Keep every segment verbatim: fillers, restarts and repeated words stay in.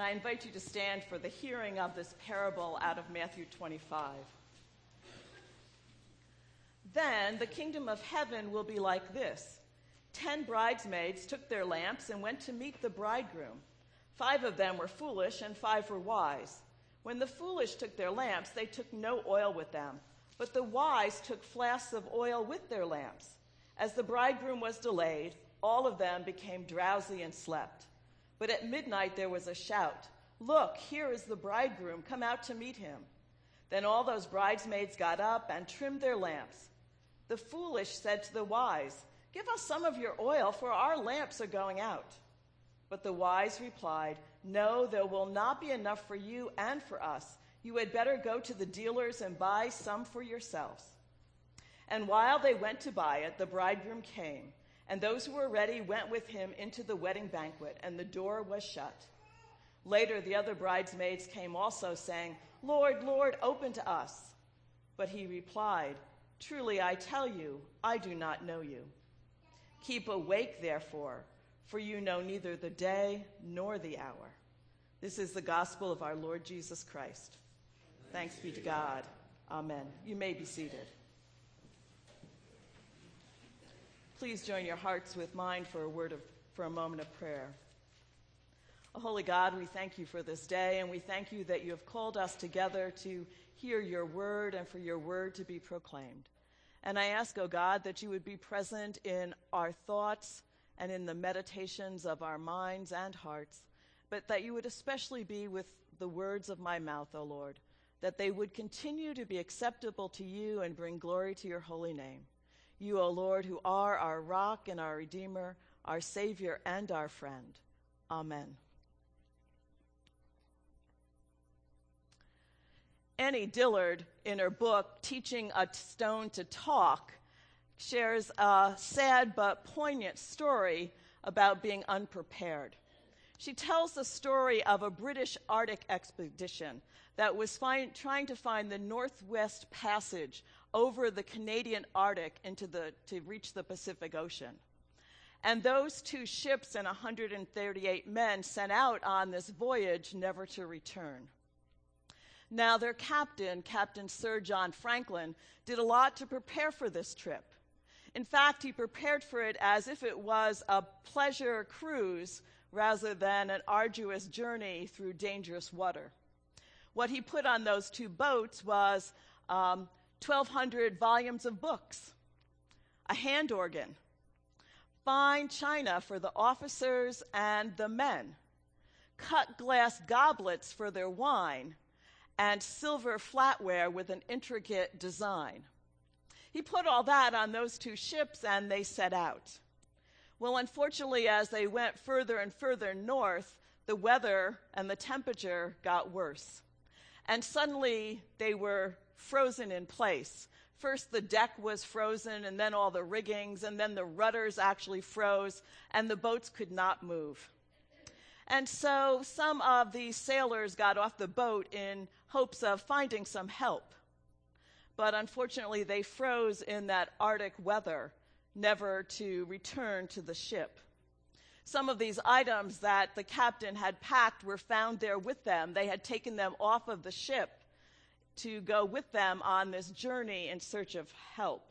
I invite you to stand for the hearing of this parable out of Matthew twenty-five. Then the kingdom of heaven will be like this. Ten bridesmaids took their lamps and went to meet the bridegroom. Five of them were foolish and five were wise. When the foolish took their lamps, they took no oil with them, but the wise took flasks of oil with their lamps. As the bridegroom was delayed, all of them became drowsy and slept. But at midnight there was a shout, "Look, here is the bridegroom, come out to meet him." Then all those bridesmaids got up and trimmed their lamps. The foolish said to the wise, "Give us some of your oil, for our lamps are going out." But the wise replied, "No, there will not be enough for you and for us. You had better go to the dealers and buy some for yourselves." And while they went to buy it, the bridegroom came, and those who were ready went with him into the wedding banquet, and the door was shut. Later the other bridesmaids came also, saying, "Lord, Lord, open to us." But he replied, "Truly I tell you, I do not know you. Keep awake, therefore, for you know neither the day nor the hour." This is the gospel of our Lord Jesus Christ. Thanks be to God. Amen. You may be seated. Please join your hearts with mine for a word of, for a moment of prayer. Oh, holy God, we thank you for this day, and we thank you that you have called us together to hear your word and for your word to be proclaimed. And I ask, oh God, that you would be present in our thoughts and in the meditations of our minds and hearts, but that you would especially be with the words of my mouth, O Lord, that they would continue to be acceptable to you and bring glory to your holy name. You, O Lord, who are our rock and our redeemer, our savior and our friend. Amen. Annie Dillard, in her book, Teaching a Stone to Talk, shares a sad but poignant story about being unprepared. She tells the story of a British Arctic expedition that was find, trying to find the Northwest Passage over the Canadian Arctic into the, to reach the Pacific Ocean. And those two ships and one hundred thirty-eight men set out on this voyage never to return. Now, their captain, Captain Sir John Franklin, did a lot to prepare for this trip. In fact, he prepared for it as if it was a pleasure cruise rather than an arduous journey through dangerous water. What he put on those two boats was um, twelve hundred volumes of books, a hand organ, fine china for the officers and the men, cut glass goblets for their wine, and silver flatware with an intricate design. He put all that on those two ships, and they set out. Well, unfortunately, as they went further and further north, the weather and the temperature got worse. And suddenly, they were frozen in place. First, the deck was frozen, and then all the riggings, and then the rudders actually froze, and the boats could not move. And so some of the sailors got off the boat in hopes of finding some help. But unfortunately, they froze in that Arctic weather, never to return to the ship. Some of these items that the captain had packed were found there with them. They had taken them off of the ship to go with them on this journey in search of help.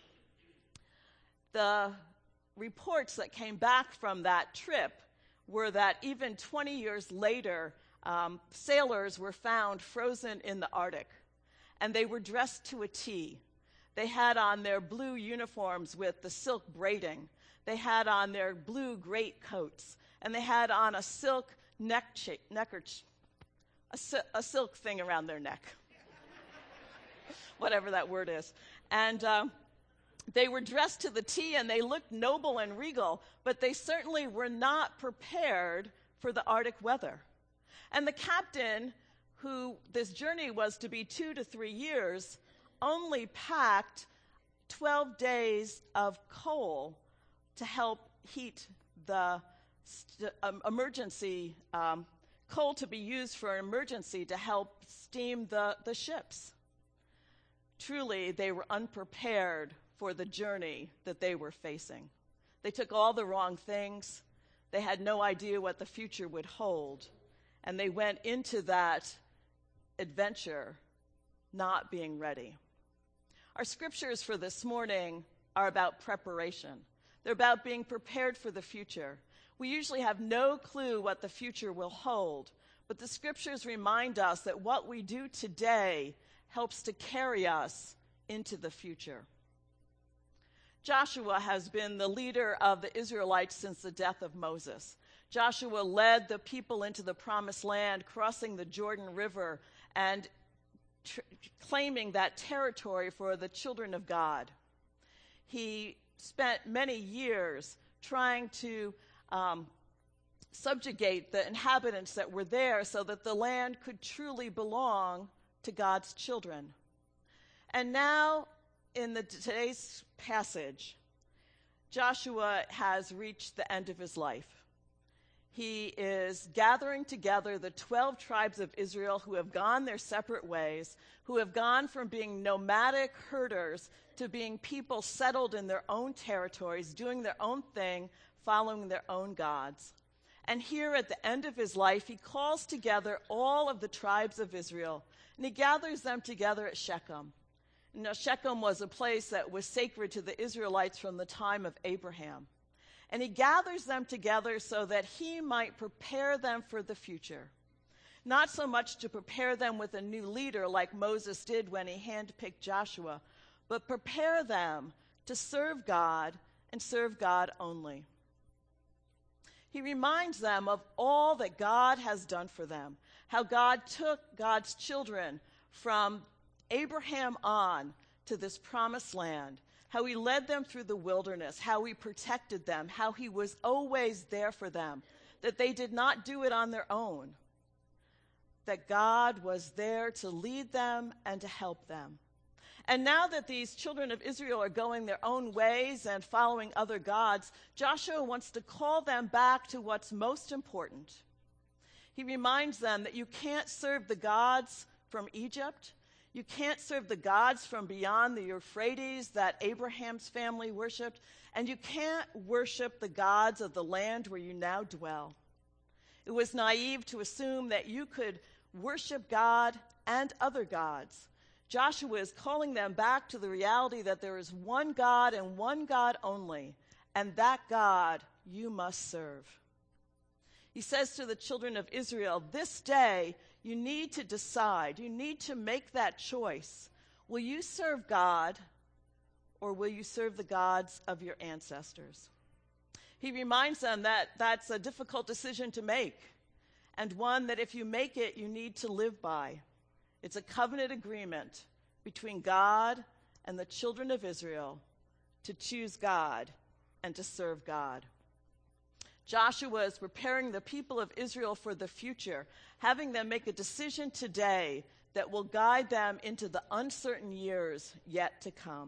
The reports that came back from that trip were that even twenty years later, um, sailors were found frozen in the Arctic, and they were dressed to a T. They had on their blue uniforms with the silk braiding. They had on their blue greatcoats, and they had on a silk neck, cha- necker, a, si- a silk thing around their neck, whatever that word is. And um, they were dressed to the T, and they looked noble and regal, but they certainly were not prepared for the Arctic weather. And the captain, who this journey was to be two to three years, only packed twelve days of coal to help heat the st- um, emergency, um, coal to be used for an emergency to help steam the, the ships. Truly, they were unprepared for the journey that they were facing. They took all the wrong things. They had no idea what the future would hold. and they went into that adventure not being ready. Our scriptures for this morning are about preparation. They're about being prepared for the future. We usually have no clue what the future will hold, but the scriptures remind us that what we do today helps to carry us into the future. Joshua has been the leader of the Israelites since the death of Moses. Joshua led the people into the promised land, crossing the Jordan River and tr- claiming that territory for the children of God. He spent many years trying to um, subjugate the inhabitants that were there so that the land could truly belong to God's children. And now, in the, today's passage, Joshua has reached the end of his life. He is gathering together the twelve tribes of Israel who have gone their separate ways, who have gone from being nomadic herders to being people settled in their own territories, doing their own thing, following their own gods. And here at the end of his life, he calls together all of the tribes of Israel, and he gathers them together at Shechem. Now, Shechem was a place that was sacred to the Israelites from the time of Abraham. And he gathers them together so that he might prepare them for the future. Not so much to prepare them with a new leader like Moses did when he handpicked Joshua, but prepare them to serve God and serve God only. He reminds them of all that God has done for them, how God took God's children from Abraham on to this promised land, how he led them through the wilderness, how he protected them, how he was always there for them, that they did not do it on their own, that God was there to lead them and to help them. And now that these children of Israel are going their own ways and following other gods, Joshua wants to call them back to what's most important. He reminds them that you can't serve the gods from Egypt. You can't serve the gods from beyond the Euphrates that Abraham's family worshipped, and you can't worship the gods of the land where you now dwell. It was naive to assume that you could worship God and other gods. Joshua is calling them back to the reality that there is one God and one God only, and that God you must serve. He says to the children of Israel, this day you need to decide, you need to make that choice. Will you serve God, or will you serve the gods of your ancestors? He reminds them that that's a difficult decision to make, and one that if you make it, you need to live by. It's a covenant agreement between God and the children of Israel to choose God and to serve God. Joshua is preparing the people of Israel for the future, having them make a decision today that will guide them into the uncertain years yet to come.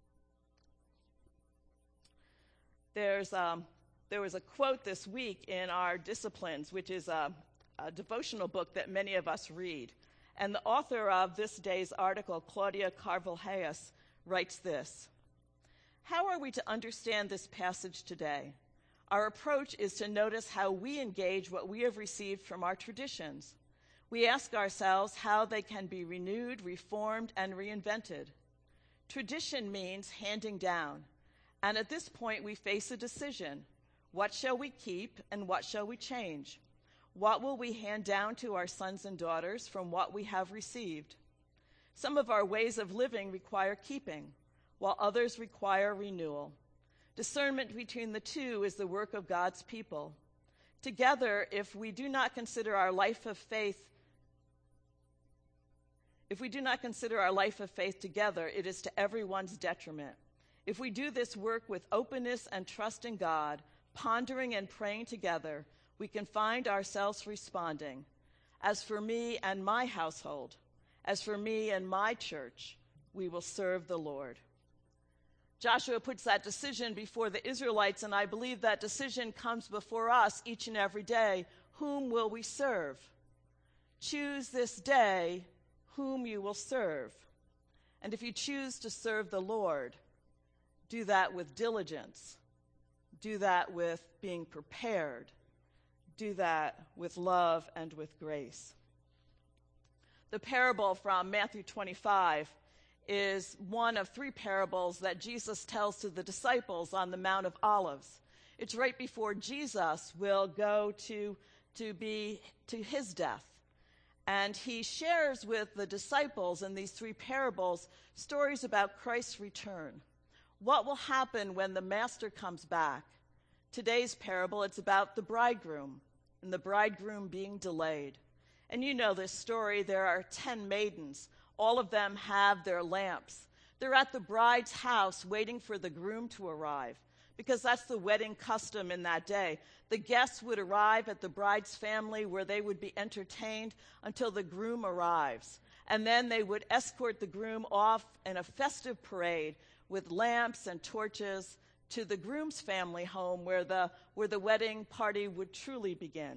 There's, um, there was a quote this week in our Disciplines, which is a, a devotional book that many of us read. And the author of this day's article, Claudia Carvalho, writes this: how are we to understand this passage today? Our approach is to notice how we engage what we have received from our traditions. We ask ourselves how they can be renewed, reformed, and reinvented. Tradition means handing down. And at this point, we face a decision. What shall we keep and what shall we change? What will we hand down to our sons and daughters from what we have received? Some of our ways of living require keeping, while others require renewal. Discernment between the two is the work of God's people. Together, if we do not consider our life of faith, if we do not consider our life of faith together, it is to everyone's detriment. If we do this work with openness and trust in God, pondering and praying together, we can find ourselves responding, as for me and my household, as for me and my church, we will serve the Lord. Joshua puts that decision before the Israelites, and I believe that decision comes before us each and every day. Whom will we serve? Choose this day whom you will serve. And if you choose to serve the Lord, do that with diligence. Do that with being prepared. do that with love and with grace. The parable from Matthew twenty-five is one of three parables that Jesus tells to the disciples on the Mount of Olives. It's right before Jesus will go to, to be to his death. And he shares with the disciples in these three parables stories about Christ's return. What will happen when the master comes back? Today's parable, it's about the bridegroom and the bridegroom being delayed. And you know this story. There are ten maidens. All of them have their lamps. They're at the bride's house waiting for the groom to arrive, because that's the wedding custom in that day. The guests would arrive at the bride's family where they would be entertained until the groom arrives. And then they would escort the groom off in a festive parade with lamps and torches to the groom's family home where the, where the wedding party would truly begin.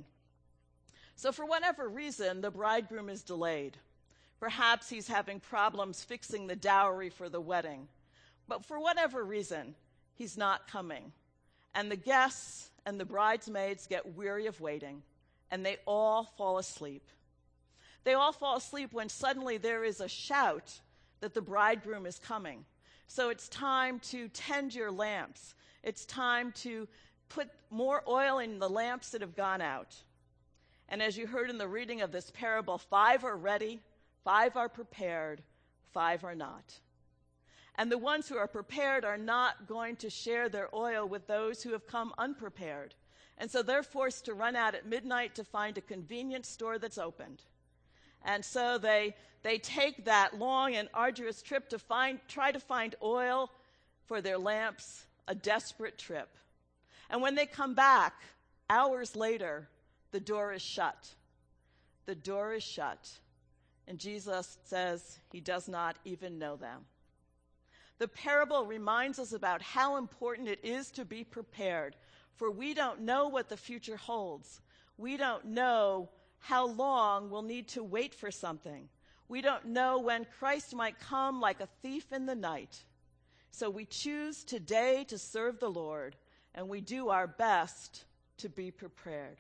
So for whatever reason, the bridegroom is delayed. Perhaps he's having problems fixing the dowry for the wedding. But for whatever reason, he's not coming. And the guests and the bridesmaids get weary of waiting, and they all fall asleep. They all fall asleep when suddenly there is a shout that the bridegroom is coming. So it's time to tend your lamps. It's time to put more oil in the lamps that have gone out. And as you heard in the reading of this parable, five are ready, five are prepared, five are not. And the ones who are prepared are not going to share their oil with those who have come unprepared. And so they're forced to run out at midnight to find a convenience store that's opened. And so they they take that long and arduous trip to find try to find oil for their lamps, a desperate trip. And when they come back, hours later, the door is shut. The door is shut. And Jesus says he does not even know them. The parable reminds us about how important it is to be prepared, for we don't know what the future holds. We don't know how long we'll need to wait for something. We don't know when Christ might come like a thief in the night. So we choose today to serve the Lord, and we do our best to be prepared.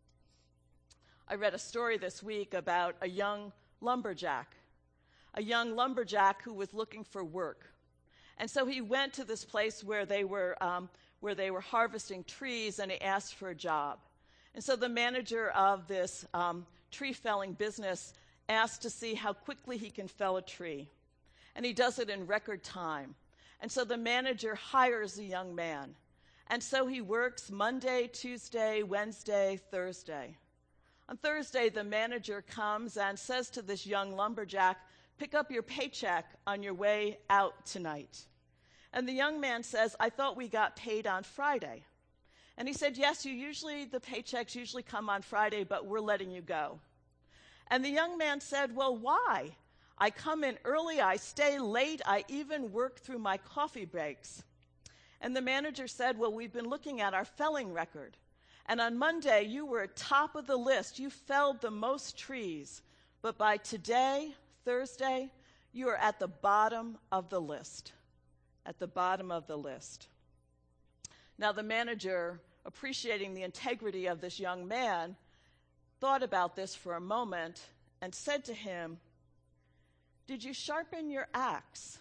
I read a story this week about a young lumberjack, a young lumberjack who was looking for work. And so he went to this place where they were um, where they were harvesting trees, and he asked for a job. And so the manager of this um, tree felling business asked to see how quickly he can fell a tree. And he does it in record time. And so the manager hires the young man. And so he works Monday, Tuesday, Wednesday, Thursday. On Thursday, the manager comes and says to this young lumberjack, "Pick up your paycheck on your way out tonight." And the young man says, "I thought we got paid on Friday." And he said, "Yes, you usually, the paychecks usually come on Friday, but we're letting you go." And the young man said, "Well, why? I come in early, I stay late, I even work through my coffee breaks." And the manager said, "Well, we've been looking at our felling record. And on Monday, you were at top of the list. You felled the most trees. But by today, Thursday, you are at the bottom of the list." At the bottom of the list. Now the manager, appreciating the integrity of this young man, thought about this for a moment and said to him, "Did you sharpen your axe?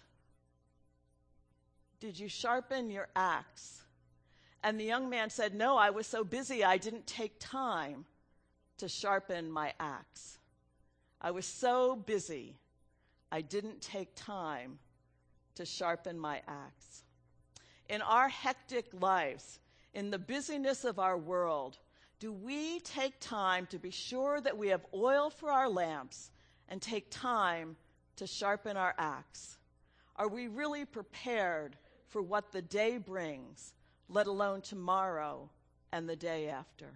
Did you sharpen your axe?" And the young man said, "No, I was so busy I didn't take time to sharpen my axe. I was so busy I didn't take time to sharpen my axe." In our hectic lives, in the busyness of our world, do we take time to be sure that we have oil for our lamps and take time to sharpen our axe? Are we really prepared for what the day brings, let alone tomorrow and the day after?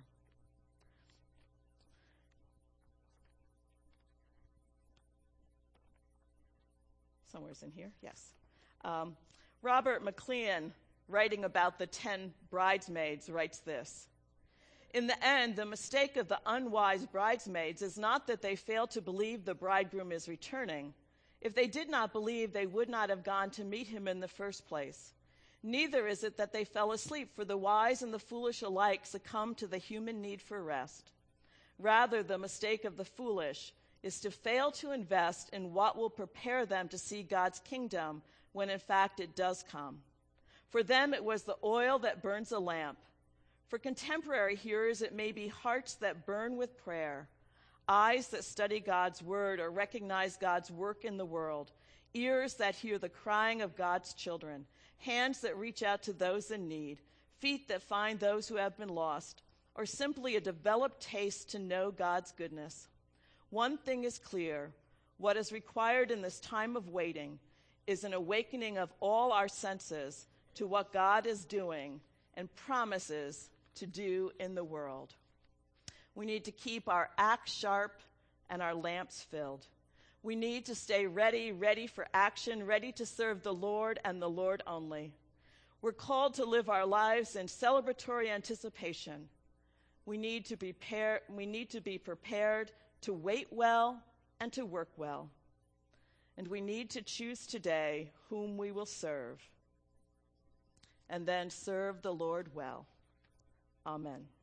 Somewhere's in here, yes. Um, Robert McLean, writing about the ten bridesmaids, writes this: "In the end, the mistake of the unwise bridesmaids is not that they fail to believe the bridegroom is returning. If they did not believe, they would not have gone to meet him in the first place. Neither is it that they fell asleep, for the wise and the foolish alike succumb to the human need for rest. Rather, the mistake of the foolish is to fail to invest in what will prepare them to see God's kingdom when in fact it does come. For them it was the oil that burns a lamp. For contemporary hearers it may be hearts that burn with prayer, eyes that study God's word or recognize God's work in the world, ears that hear the crying of God's children, hands that reach out to those in need, feet that find those who have been lost, or simply a developed taste to know God's goodness. One thing is clear: what is required in this time of waiting is an awakening of all our senses to what God is doing and promises to do in the world. We need to keep our axe sharp and our lamps filled. We need to stay ready, ready for action, ready to serve the Lord and the Lord only. We're called to live our lives in celebratory anticipation. We need to prepare, we need to be prepared to wait well and to work well. And we need to choose today whom we will serve, and then serve the Lord well. Amen.